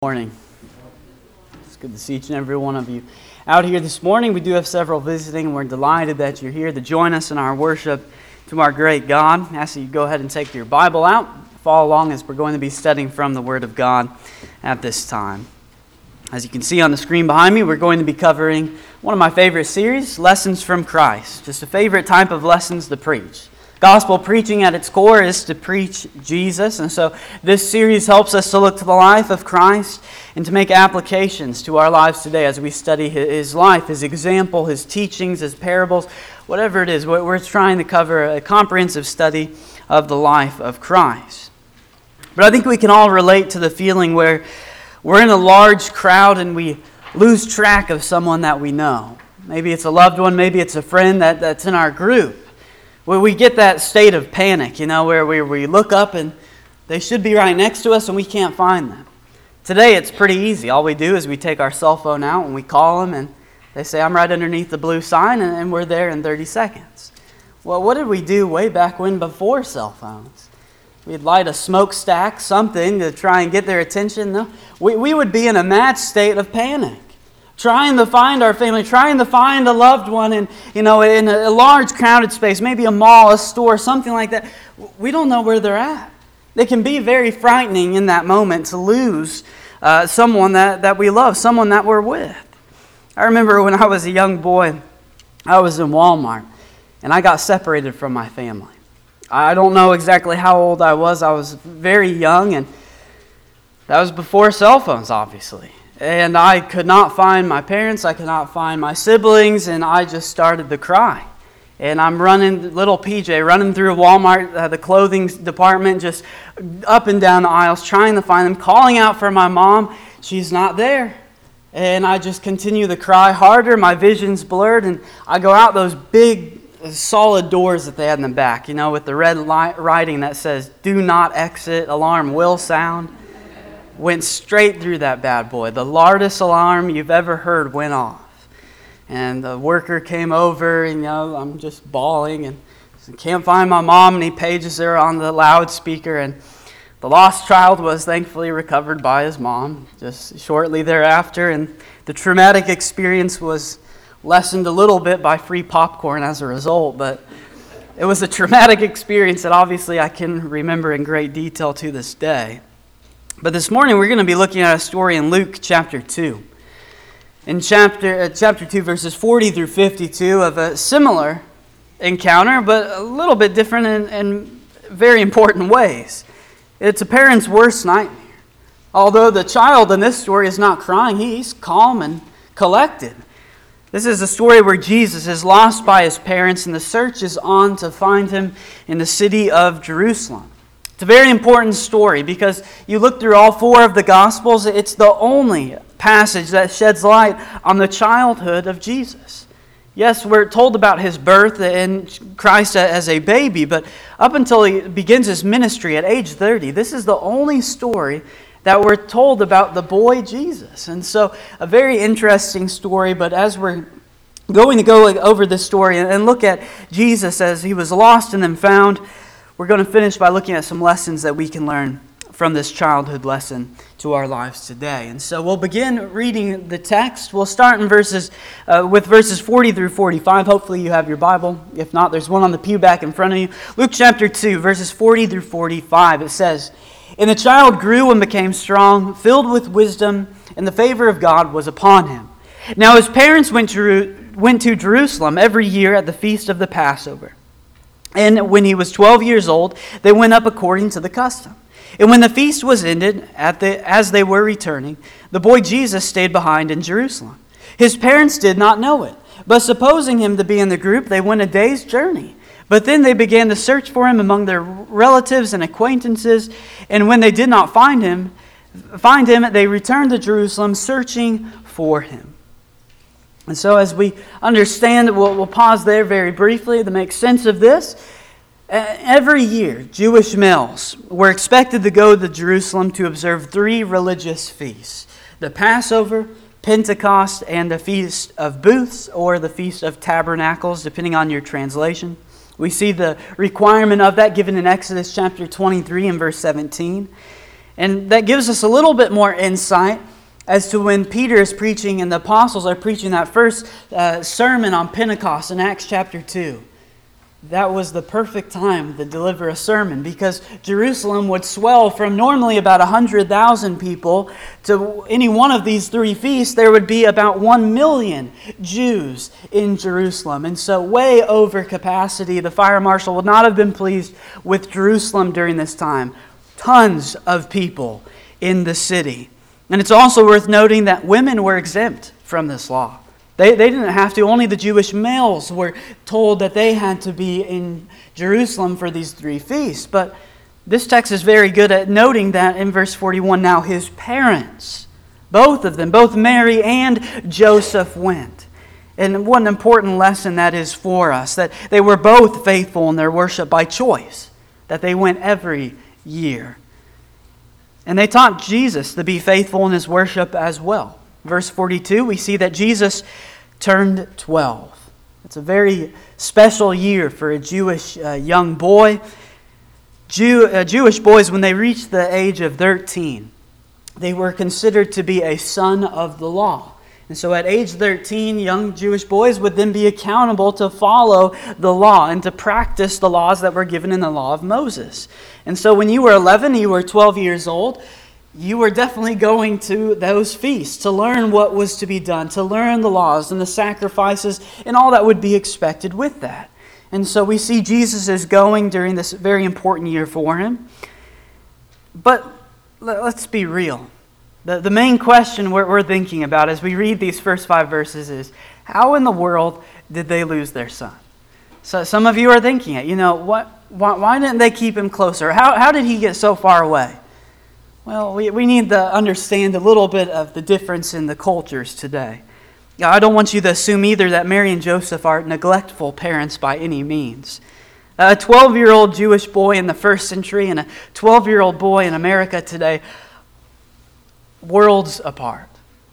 Morning. It's good to see each and every one of you out here this morning. We do have several visiting, and we're delighted that you're here to join us in our worship to our great God. I ask that you go ahead and take your Bible out, follow along as we're going to be studying from the Word of God at this time. As you can see on the screen behind me, we're going to be covering one of my favorite series, Lessons from Christ. Just a favorite type of lessons to preach. Gospel preaching at its core is to preach Jesus, and so this series helps us to look to the life of Christ and to make applications to our lives today as we study His life, His example, His teachings, His parables, whatever it is. We're trying to cover a comprehensive study of the life of Christ. But I think we can all relate to the feeling where we're in a large crowd and we lose track of someone that we know. Maybe it's a loved one, maybe it's a friend that's in our group. Where we get that state of panic, where we look up and they should be right next to us and we can't find them. Today it's pretty easy. All we do is we take our cell phone out and we call them and they say, "I'm right underneath the blue sign," and we're there in 30 seconds. Well, what did we do way back when before cell phones? We'd light a smokestack, something to try and get their attention. No, we would be in a mad state of panic. Trying to find our family, trying to find a loved one in a large crowded space, maybe a mall, a store, something like that. We don't know where they're at. It can be very frightening in that moment to lose someone that we love, someone that we're with. I remember when I was a young boy, I was in Walmart, and I got separated from my family. I don't know exactly how old I was. I was very young, and that was before cell phones, obviously. And I could not find my parents, I could not find my siblings, and I just started to cry. And I'm running, little PJ, running through Walmart, the clothing department, just up and down the aisles, trying to find them, calling out for my mom. She's not there. And I just continue to cry harder, my vision's blurred, and I go out those big, solid doors that they had in the back, with the red writing that says, "Do not exit, alarm will sound." Went straight through that bad boy. The loudest alarm you've ever heard went off. And the worker came over, and I'm just bawling and can't find my mom, and he pages her on the loudspeaker, and the lost child was thankfully recovered by his mom just shortly thereafter, and the traumatic experience was lessened a little bit by free popcorn as a result, but it was a traumatic experience that obviously I can remember in great detail to this day. But this morning we're going to be looking at a story in Luke chapter 2. In chapter 2, verses 40 through 52, of a similar encounter, but a little bit different in very important ways. It's a parent's worst nightmare. Although the child in this story is not crying, he's calm and collected. This is a story where Jesus is lost by his parents, and the search is on to find him in the city of Jerusalem. It's a very important story because you look through all four of the Gospels, it's the only passage that sheds light on the childhood of Jesus. Yes, we're told about his birth and Christ as a baby, but up until he begins his ministry at age 30, this is the only story that we're told about the boy Jesus. And so a very interesting story, but as we're going to go over this story and look at Jesus as he was lost and then found, we're going to finish by looking at some lessons that we can learn from this childhood lesson to our lives today. And so we'll begin reading the text. We'll start in verses 40 through 45. Hopefully you have your Bible. If not, there's one on the pew back in front of you. Luke chapter 2, verses 40 through 45. It says, "And the child grew and became strong, filled with wisdom, and the favor of God was upon him. Now his parents went to Jerusalem every year at the feast of the Passover. And when he was 12 years old, they went up according to the custom. And when the feast was ended, as they were returning, the boy Jesus stayed behind in Jerusalem. His parents did not know it, but supposing him to be in the group, they went a day's journey. But then they began to search for him among their relatives and acquaintances, and when they did not find him, they returned to Jerusalem searching for him." And so as we understand, we'll pause there very briefly to make sense of this. Every year, Jewish males were expected to go to Jerusalem to observe three religious feasts: the Passover, Pentecost, and the Feast of Booths, or the Feast of Tabernacles, depending on your translation. We see the requirement of that given in Exodus chapter 23 and verse 17. And that gives us a little bit more insight as to when Peter is preaching and the apostles are preaching that first sermon on Pentecost in Acts chapter 2. That was the perfect time to deliver a sermon because Jerusalem would swell from normally about 100,000 people to any one of these three feasts. There would be about 1 million Jews in Jerusalem. And so way over capacity. The fire marshal would not have been pleased with Jerusalem during this time. Tons of people in the city. And it's also worth noting that women were exempt from this law. They didn't have to. Only the Jewish males were told that they had to be in Jerusalem for these three feasts. But this text is very good at noting that in verse 41, now his parents, both of them, both Mary and Joseph went. And what an important lesson that is for us, that they were both faithful in their worship by choice, that they went every year. And they taught Jesus to be faithful in his worship as well. Verse 42, we see that Jesus turned 12. It's a very special year for a Jewish young boy. Jewish boys, when they reached the age of 13, they were considered to be a son of the law. And so at age 13, young Jewish boys would then be accountable to follow the law and to practice the laws that were given in the law of Moses. And so when you were 11, you were 12 years old, you were definitely going to those feasts to learn what was to be done, to learn the laws and the sacrifices and all that would be expected with that. And so we see Jesus is going during this very important year for him. But let's be real. The main question we're thinking about as we read these first 5 verses is, how in the world did they lose their son? So some of you are thinking it. Why didn't they keep him closer? How did he get so far away? Well, we need to understand a little bit of the difference in the cultures today. I don't want you to assume either that Mary and Joseph are neglectful parents by any means. A 12-year-old Jewish boy in the first century and a 12-year-old boy in America today, worlds apart.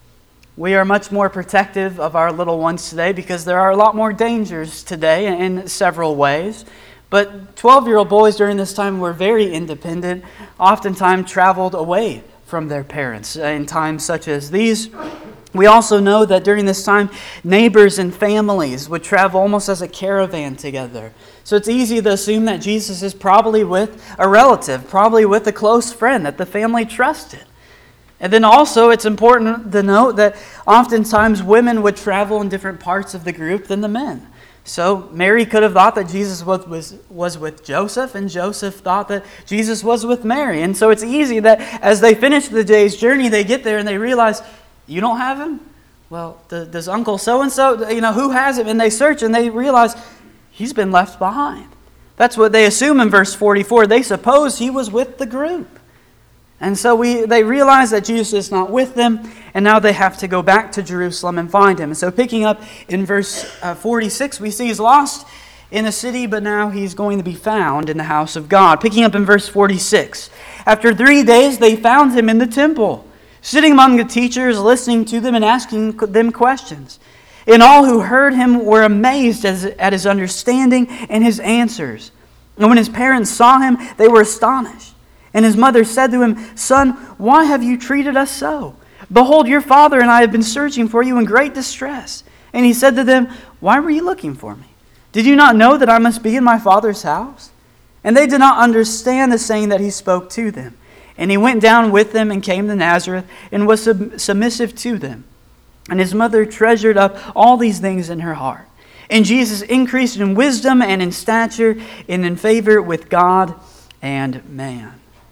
We are much more protective of our little ones today because there are a lot more dangers today in several ways. But 12-year-old boys during this time were very independent, oftentimes traveled away from their parents in times such as these. We also know that during this time, neighbors and families would travel almost as a caravan together. So it's easy to assume that Jesus is probably with a relative, probably with a close friend that the family trusted. And then also it's important to note that oftentimes women would travel in different parts of the group than the men. So Mary could have thought that Jesus was with Joseph, and Joseph thought that Jesus was with Mary. And so it's easy that as they finish the day's journey, they get there and they realize, you don't have him? Well, does Uncle so-and-so, who has him? And they search and they realize he's been left behind. That's what they assume in verse 44. They suppose he was with the group. And so they realize that Jesus is not with them, and now they have to go back to Jerusalem and find him. And so picking up in verse 46, we see he's lost in a city, but now he's going to be found in the house of God. Picking up in verse 46, after 3 days they found him in the temple, sitting among the teachers, listening to them and asking them questions. And all who heard him were amazed at his understanding and his answers. And when his parents saw him, they were astonished. And his mother said to him, "Son, why have you treated us so? Behold, your father and I have been searching for you in great distress." And he said to them, "Why were you looking for me? Did you not know that I must be in my father's house?" And they did not understand the saying that he spoke to them. And he went down with them and came to Nazareth and was submissive to them. And his mother treasured up all these things in her heart. And Jesus increased in wisdom and in stature and in favor with God and man.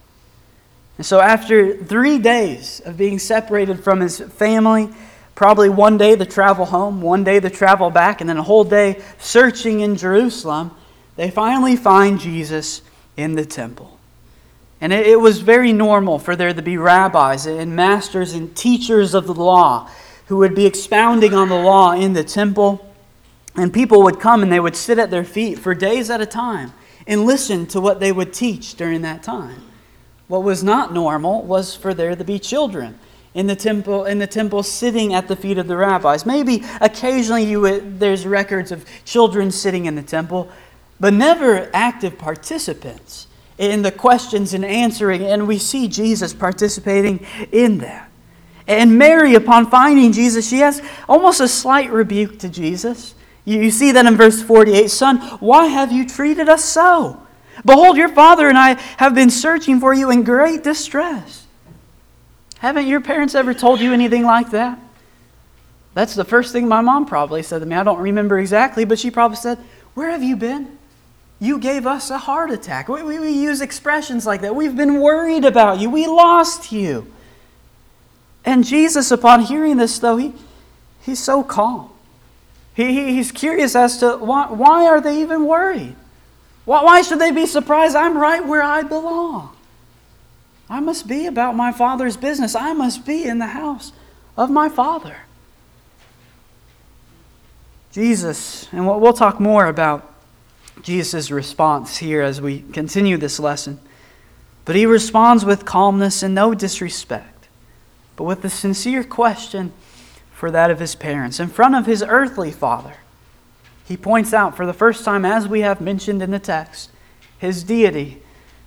And so after 3 days of being separated from his family, probably one day to travel home, one day to travel back, and then a whole day searching in Jerusalem, they finally find Jesus in the temple. And it was very normal for there to be rabbis and masters and teachers of the law who would be expounding on the law in the temple. And people would come and they would sit at their feet for days at a time and listen to what they would teach during that time. What was not normal was for there to be children in the temple sitting at the feet of the rabbis. Maybe occasionally there's records of children sitting in the temple, but never active participants in the questions and answering, and we see Jesus participating in that. And Mary, upon finding Jesus, she has almost a slight rebuke to Jesus. You see that in verse 48. Son, why have you treated us so? Behold, your father and I have been searching for you in great distress. Haven't your parents ever told you anything like that? That's the first thing my mom probably said to me. I don't remember exactly, but she probably said, where have you been? You gave us a heart attack. We use expressions like that. We've been worried about you. We lost you. And Jesus, upon hearing this, though, he's so calm. He's curious as to why are they even worried? Why should they be surprised? I'm right where I belong. I must be about my Father's business. I must be in the house of my Father. Jesus, and we'll talk more about Jesus' response here as we continue this lesson. But he responds with calmness and no disrespect, but with a sincere question for that of his parents. In front of his earthly father, he points out for the first time, as we have mentioned in the text, his deity,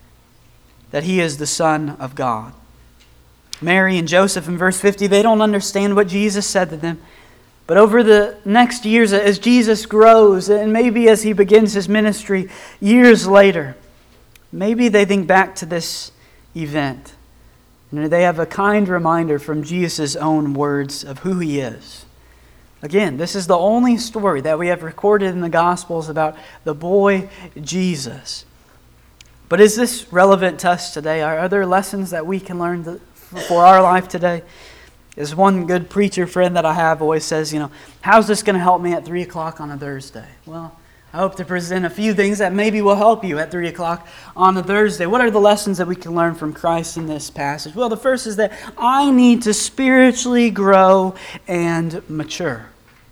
that he is the Son of God. Mary and Joseph in verse 50, they don't understand what Jesus said to them. But over the next years, as Jesus grows, and maybe as he begins his ministry years later, maybe they think back to this event. And they have a kind reminder from Jesus' own words of who he is. Again, this is the only story that we have recorded in the Gospels about the boy Jesus. But is this relevant to us today? Are there lessons that we can learn for our life today? As one good preacher friend that I have always says, how's this going to help me at 3 o'clock on a Thursday? Well, I hope to present a few things that maybe will help you at 3 o'clock on a Thursday. What are the lessons that we can learn from Christ in this passage? Well, the first is that I need to spiritually grow and mature.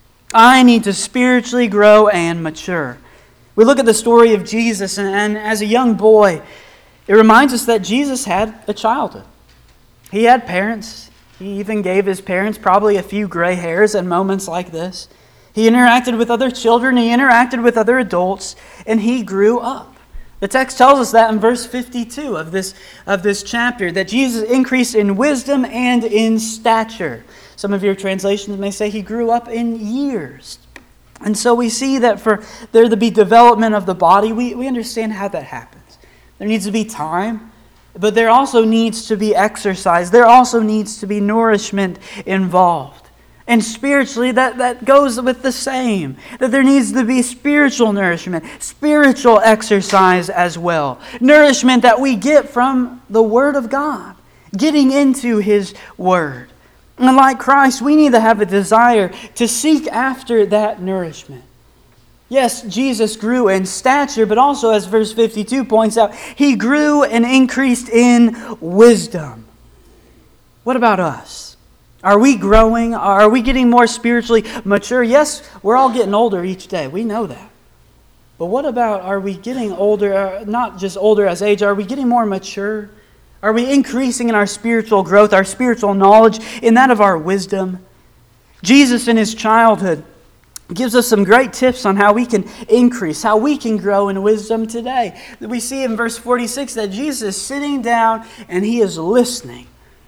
I need to spiritually grow and mature. We look at the story of Jesus, and as a young boy, it reminds us that Jesus had a childhood. He had parents. He even gave his parents probably a few gray hairs at moments like this. He interacted with other children. He interacted with other adults. And he grew up. The text tells us that in verse 52 of this chapter, that Jesus increased in wisdom and in stature. Some of your translations may say he grew up in years. And so we see that for there to be development of the body, we understand how that happens. There needs to be time. But there also needs to be exercise. There also needs to be nourishment involved. And spiritually, that goes with the same. That there needs to be spiritual nourishment, spiritual exercise as well. Nourishment that we get from the Word of God, getting into His Word. And like Christ, we need to have a desire to seek after that nourishment. Yes, Jesus grew in stature, but also, as verse 52 points out, He grew and increased in wisdom. What about us? Are we growing? Are we getting more spiritually mature? Yes, we're all getting older each day. We know that. But what about, are we getting older, not just older as age, are we getting more mature? Are we increasing in our spiritual growth, our spiritual knowledge, in that of our wisdom? Jesus in His childhood gives us some great tips on how we can increase, how we can grow in wisdom today. We see in verse 46 that Jesus is sitting down and He is listening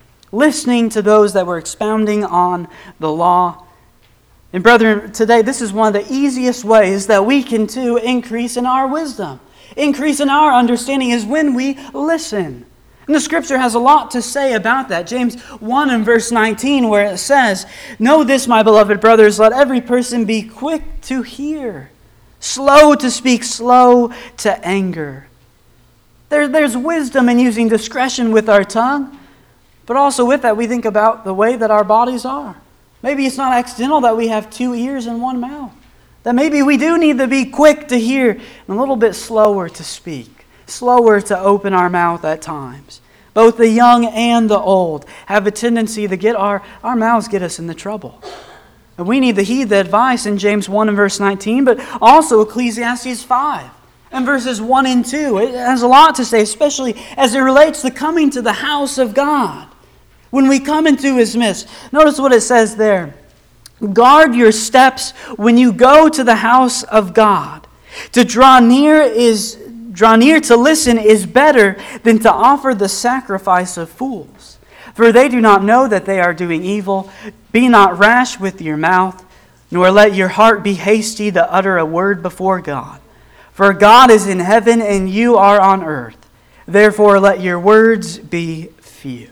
to those that were expounding on the law. And brethren, today this is one of the easiest ways that we can too increase in our wisdom, increase in our understanding, is when we listen. And the Scripture has a lot to say about that. James 1 and verse 19, where it says, "Know this, my beloved brothers, let every person be quick to hear, slow to speak, slow to anger." There's wisdom in using discretion with our tongue, but also with that we think about the way that our bodies are. Maybe it's not accidental that we have 2 ears and 1 mouth. That maybe we do need to be quick to hear and a little bit slower to speak. Slower to open our mouth at times. Both the young and the old have a tendency to get our mouths get us into trouble. And we need to heed the advice in James 1 and verse 19, but also Ecclesiastes 5 and verses 1 and 2. It has a lot to say, especially as it relates to coming to the house of God. When we come into His midst, notice what it says there. Guard your steps when you go to the house of God. To draw near is draw near to listen is better than to offer the sacrifice of fools. For they do not know that they are doing evil. Be not rash with your mouth, nor let your heart be hasty to utter a word before God. For God is in heaven, and you are on earth. Therefore let your words be few.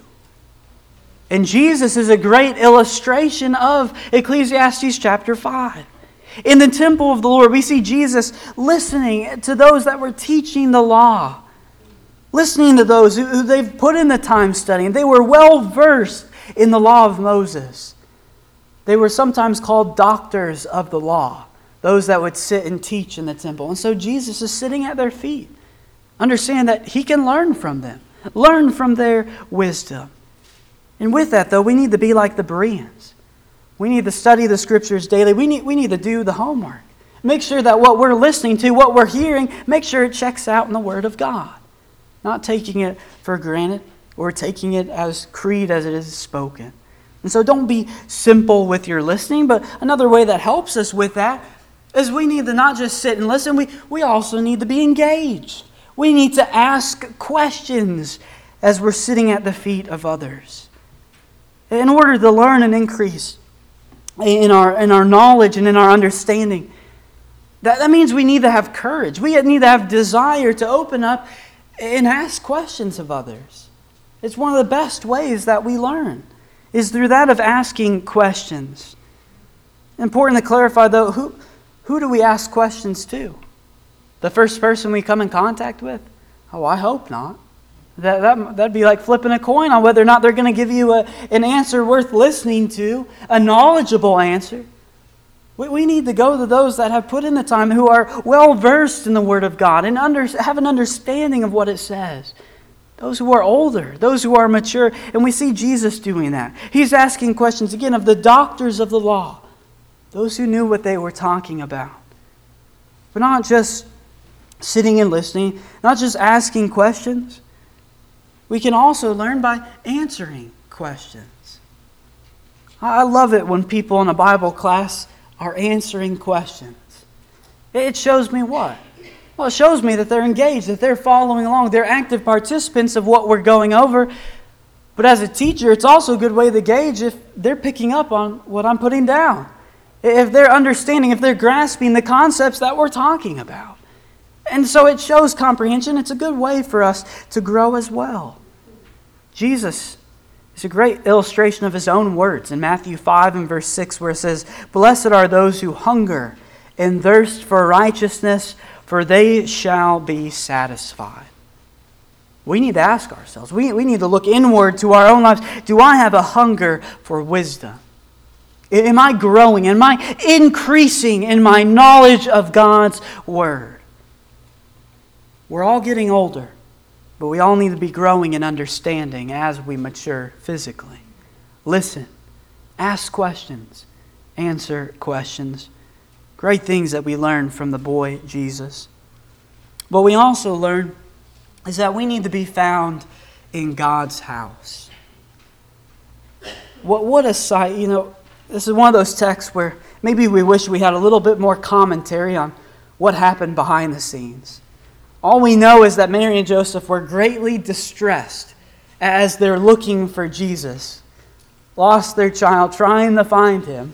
And Jesus is a great illustration of Ecclesiastes chapter 5. In the temple of the Lord, we see Jesus listening to those that were teaching the law. Listening to those who they've put in the time studying. They were well versed in the law of Moses. They were sometimes called doctors of the law. Those that would sit and teach in the temple. And so Jesus is sitting at their feet. Understand that He can learn from them. Learn from their wisdom. And with that, though, we need to be like the Bereans. We need to study the Scriptures daily. We need to do the homework. Make sure that what we're listening to, what we're hearing, make sure it checks out in the Word of God. Not taking it for granted or taking it as creed as it is spoken. And so don't be simple with your listening, but another way that helps us with that is we need to not just sit and listen, we also need to be engaged. We need to ask questions as we're sitting at the feet of others. In order to learn and increase in our knowledge and in our understanding, that means we need to have courage. We need to have desire to open up and ask questions of others. It's one of the best ways that we learn, is through that of asking questions. Important to clarify, though, who do we ask questions to? The first person we come in contact with? Oh, I hope not. That'd be like flipping a coin on whether or not they're going to give you an answer worth listening to, a knowledgeable answer. We need to go to those that have put in the time, who are well versed in the Word of God and have an understanding of what it says. Those who are older, those who are mature, and we see Jesus doing that. He's asking questions again of the doctors of the law, those who knew what they were talking about. But not just sitting and listening, not just asking questions. We can also learn by answering questions. I love it when people in a Bible class are answering questions. It shows me what? Well, it shows me that they're engaged, that they're following along. They're active participants of what we're going over. But as a teacher, it's also a good way to gauge if they're picking up on what I'm putting down. If they're understanding, if they're grasping the concepts that we're talking about. And so it shows comprehension. It's a good way for us to grow as well. Jesus is a great illustration of His own words in Matthew 5 and verse 6, where it says, "Blessed are those who hunger and thirst for righteousness, for they shall be satisfied." We need to ask ourselves. We need to look inward to our own lives. Do I have a hunger for wisdom? Am I growing? Am I increasing in my knowledge of God's Word? We're all getting older, but we all need to be growing in understanding as we mature physically. Listen, ask questions, answer questions. Great things that we learn from the boy Jesus. What we also learn is that we need to be found in God's house. What a sight, this is one of those texts where maybe we wish we had a little bit more commentary on what happened behind the scenes. All we know is that Mary and Joseph were greatly distressed as they're looking for Jesus. Lost their child, trying to find Him.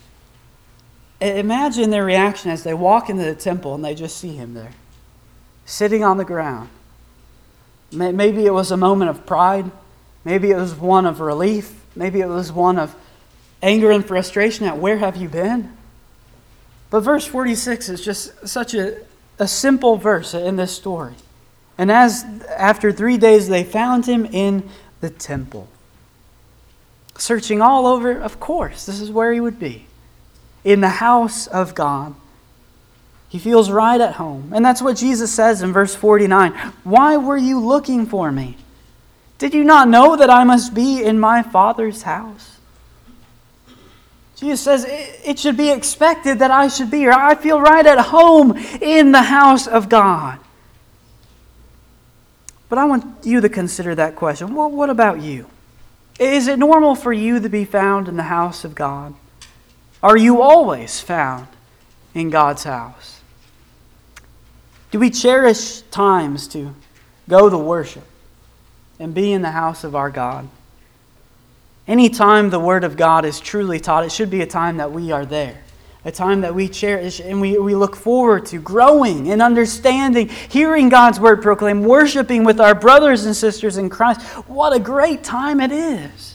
Imagine their reaction as they walk into the temple and they just see Him there, sitting on the ground. Maybe it was a moment of pride. Maybe it was one of relief. Maybe it was one of anger and frustration at where have you been? But verse 46 is just such a simple verse in this story. And after 3 days they found Him in the temple. Searching all over, of course, this is where He would be. In the house of God. He feels right at home. And that's what Jesus says in verse 49. "Why were you looking for me? Did you not know that I must be in my Father's house?" Jesus says it should be expected that I should be here. I feel right at home in the house of God. But I want you to consider that question. Well, what about you? Is it normal for you to be found in the house of God? Are you always found in God's house? Do we cherish times to go to worship and be in the house of our God? Any time the Word of God is truly taught, it should be a time that we are there. A time that we cherish and we look forward to growing and understanding, hearing God's Word proclaimed, worshiping with our brothers and sisters in Christ. What a great time it is.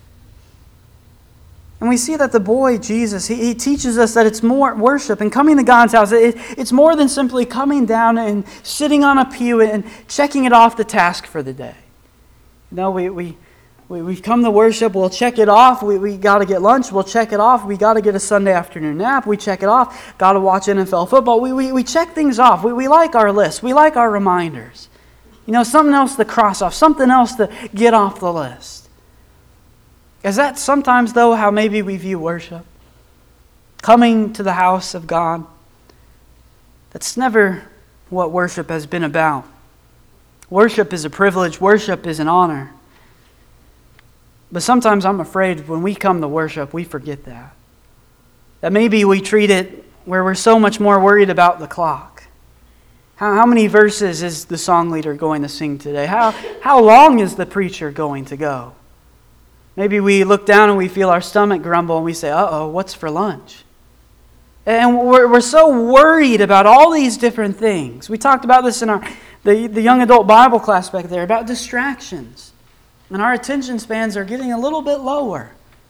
And we see that the boy, Jesus, he teaches us that it's more worship and coming to God's house. It's more than simply coming down and sitting on a pew and checking it off the task for the day. No, we've come to worship, we'll check it off. We got to get lunch, we'll check it off. We got to get a Sunday afternoon nap, we check it off. Got to watch NFL football. We check things off. We like our list. We like our reminders. Something else to cross off, something else to get off the list. Is that sometimes, though, how maybe we view worship? Coming to the house of God? That's never what worship has been about. Worship is a privilege. Worship is an honor. But sometimes I'm afraid when we come to worship, we forget that. That maybe we treat it where we're so much more worried about the clock. How many verses is the song leader going to sing today? How long is the preacher going to go? Maybe we look down and we feel our stomach grumble and we say, uh-oh, what's for lunch? And we're so worried about all these different things. We talked about this in the young adult Bible class back there, about distractions. And our attention spans are getting a little bit lower.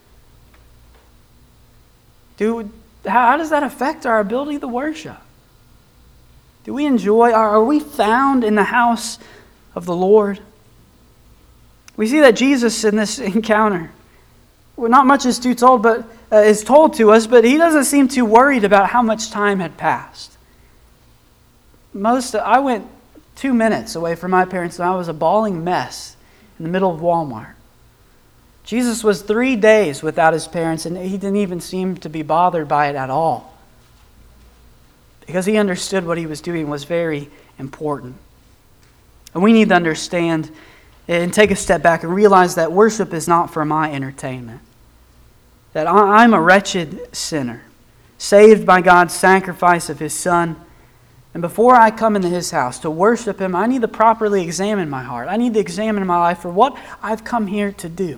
How does that affect our ability to worship? Do we enjoy, are we found in the house of the Lord? We see that Jesus in this encounter, not much is told to us, but he doesn't seem too worried about how much time had passed. I went 2 minutes away from my parents and I was a bawling mess in the middle of Walmart. Jesus was 3 days without his parents and he didn't even seem to be bothered by it at all. Because he understood what he was doing was very important. And we need to understand and take a step back and realize that worship is not for my entertainment. That I'm a wretched sinner, saved by God's sacrifice of His Son. And before I come into His house to worship Him, I need to properly examine my heart. I need to examine my life for what I've come here to do.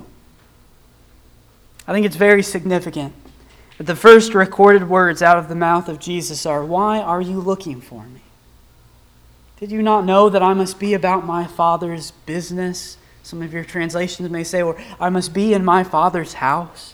I think it's very significant that the first recorded words out of the mouth of Jesus are, "Why are you looking for me? Did you not know that I must be about my Father's business?" Some of your translations may say, or "I must be in my Father's house."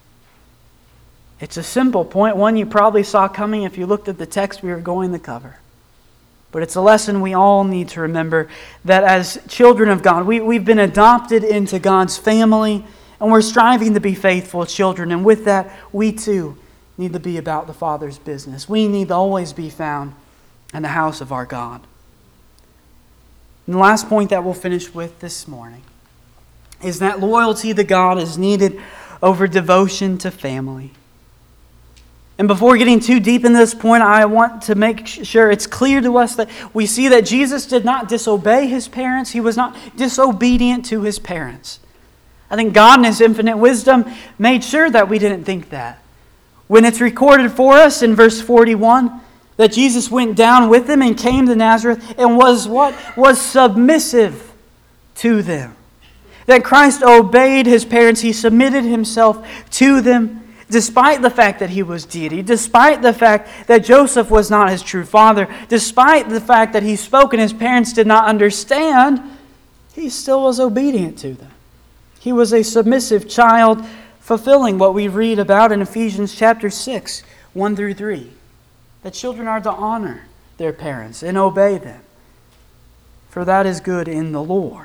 It's a simple point, one you probably saw coming if you looked at the text we were going to cover. But it's a lesson we all need to remember, that as children of God, we've been adopted into God's family, and we're striving to be faithful children. And with that, we too need to be about the Father's business. We need to always be found in the house of our God. And the last point that we'll finish with this morning is that loyalty to God is needed over devotion to family. And before getting too deep in this point, I want to make sure it's clear to us that we see that Jesus did not disobey His parents. He was not disobedient to His parents. I think God in His infinite wisdom made sure that we didn't think that. When it's recorded for us in verse 41, that Jesus went down with them and came to Nazareth and was what? Was submissive to them. That Christ obeyed His parents. He submitted Himself to them despite the fact that He was deity, despite the fact that Joseph was not His true father, despite the fact that He spoke and His parents did not understand, He still was obedient to them. He was a submissive child, fulfilling what we read about in Ephesians chapter 6, 1 through 3. That children are to honor their parents and obey them, for that is good in the Lord.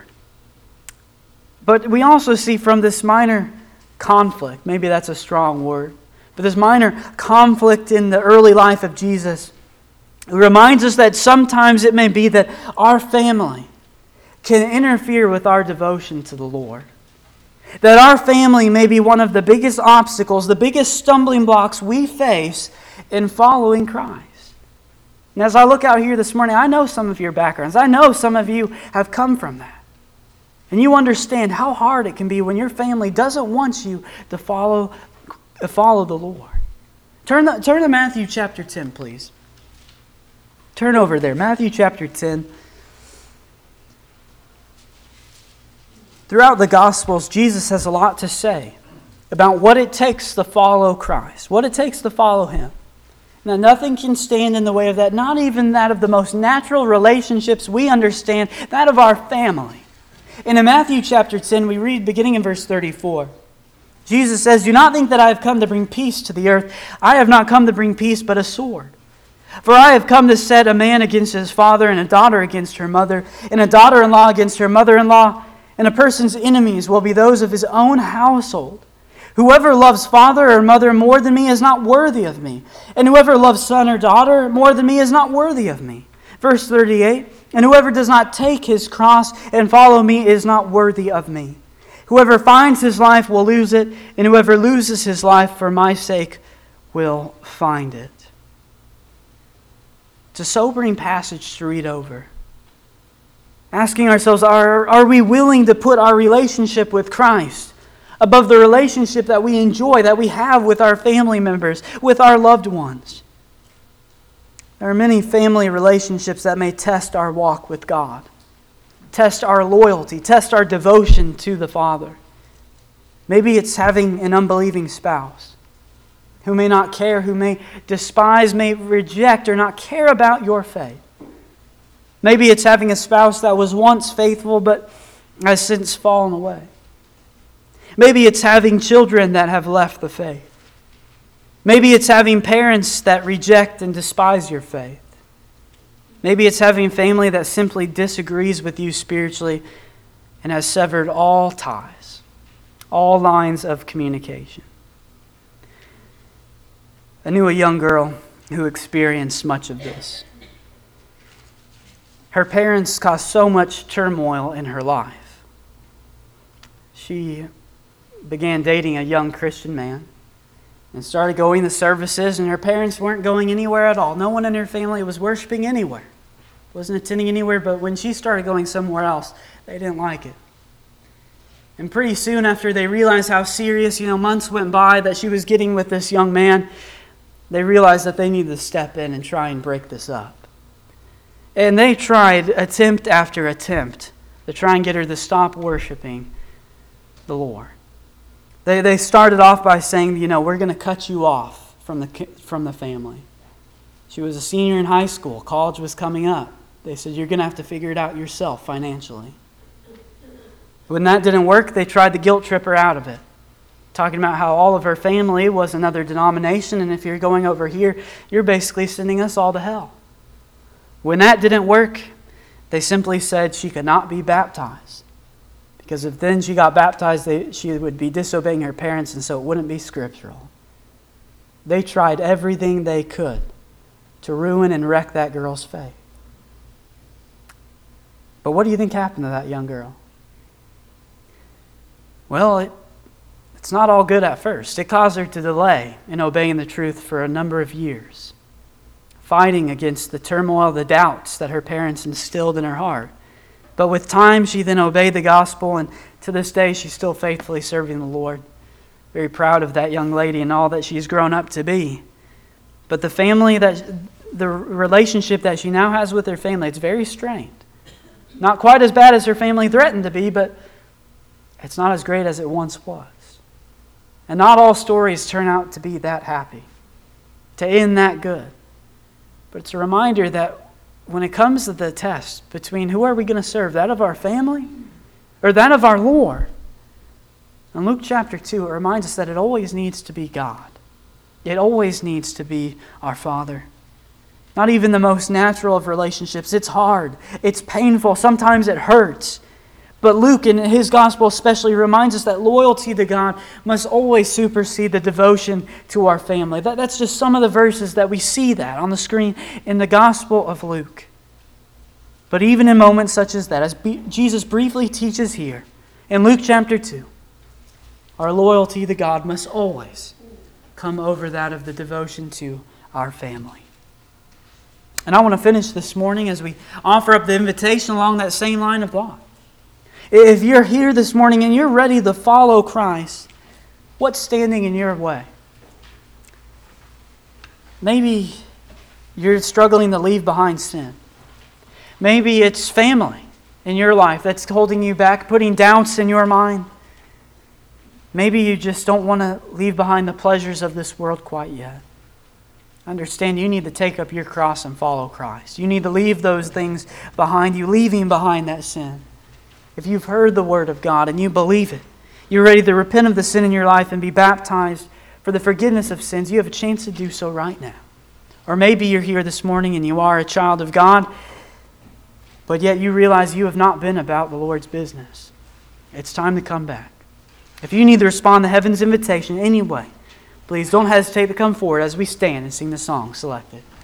But we also see from this minor conflict, maybe that's a strong word, but this minor conflict in the early life of Jesus, it reminds us that sometimes it may be that our family can interfere with our devotion to the Lord. That our family may be one of the biggest obstacles, the biggest stumbling blocks we face in following Christ. And as I look out here this morning, I know some of your backgrounds. I know some of you have come from that. And you understand how hard it can be when your family doesn't want you to follow the Lord. Turn to Matthew chapter 10, please. Turn over there, Matthew chapter 10. Throughout the Gospels, Jesus has a lot to say about what it takes to follow Christ, what it takes to follow Him. Now, nothing can stand in the way of that, not even that of the most natural relationships we understand, that of our family. And in Matthew chapter 10, we read beginning in verse 34. Jesus says, "Do not think that I have come to bring peace to the earth. I have not come to bring peace, but a sword. For I have come to set a man against his father, and a daughter against her mother, and a daughter-in-law against her mother-in-law, and a person's enemies will be those of his own household. Whoever loves father or mother more than me is not worthy of me, and whoever loves son or daughter more than me is not worthy of me." Verse 38, "And whoever does not take his cross and follow me is not worthy of me. Whoever finds his life will lose it, and whoever loses his life for my sake will find it." It's a sobering passage to read over. Asking ourselves, are we willing to put our relationship with Christ above the relationship that we enjoy, that we have with our family members, with our loved ones? There are many family relationships that may test our walk with God, test our loyalty, test our devotion to the Father. Maybe it's having an unbelieving spouse who may not care, who may despise, may reject, or not care about your faith. Maybe it's having a spouse that was once faithful but has since fallen away. Maybe it's having children that have left the faith. Maybe it's having parents that reject and despise your faith. Maybe it's having family that simply disagrees with you spiritually and has severed all ties, all lines of communication. I knew a young girl who experienced much of this. Her parents caused so much turmoil in her life. She began dating a young Christian man and started going to services, and her parents weren't going anywhere at all. No one in her family was worshiping anywhere, wasn't attending anywhere, but when she started going somewhere else, they didn't like it. And pretty soon after they realized how serious, months went by that she was getting with this young man, they realized that they needed to step in and try and break this up. And they tried attempt after attempt to try and get her to stop worshiping the Lord. They started off by saying, we're going to cut you off from the family. She was a senior in high school. College was coming up. They said, you're going to have to figure it out yourself financially. When that didn't work, they tried to guilt trip her out of it, talking about how all of her family was another denomination, and if you're going over here, you're basically sending us all to hell. When that didn't work, they simply said she could not be baptized, because if then she got baptized, she would be disobeying her parents, and so it wouldn't be scriptural. They tried everything they could to ruin and wreck that girl's faith. But what do you think happened to that young girl? Well, it's not all good at first. It caused her to delay in obeying the truth for a number of years, fighting against the turmoil, the doubts that her parents instilled in her heart. But with time, she then obeyed the gospel, and to this day, she's still faithfully serving the Lord. Very proud of that young lady and all that she's grown up to be. But the relationship that she now has with her family, it's very strained. Not quite as bad as her family threatened to be, but it's not as great as it once was. And not all stories turn out to be that happy, to end that good. But it's a reminder that when it comes to the test between who are we going to serve, that of our family or that of our Lord, in Luke chapter 2, it reminds us that it always needs to be God. It always needs to be our Father. Not even the most natural of relationships. It's hard. It's painful. Sometimes it hurts. But Luke, in his gospel especially, reminds us that loyalty to God must always supersede the devotion to our family. That's just some of the verses that we see that on the screen in the Gospel of Luke. But even in moments such as that, as Jesus briefly teaches here in Luke chapter 2, our loyalty to God must always come over that of the devotion to our family. And I want to finish this morning as we offer up the invitation along that same line of thought. If you're here this morning and you're ready to follow Christ, what's standing in your way? Maybe you're struggling to leave behind sin. Maybe it's family in your life that's holding you back, putting doubts in your mind. Maybe you just don't want to leave behind the pleasures of this world quite yet. Understand, you need to take up your cross and follow Christ. You need to leave those things behind you, leaving behind that sin. If you've heard the Word of God and you believe it, you're ready to repent of the sin in your life and be baptized for the forgiveness of sins, you have a chance to do so right now. Or maybe you're here this morning and you are a child of God, but yet you realize you have not been about the Lord's business. It's time to come back. If you need to respond to heaven's invitation anyway, please don't hesitate to come forward as we stand and sing the song selected.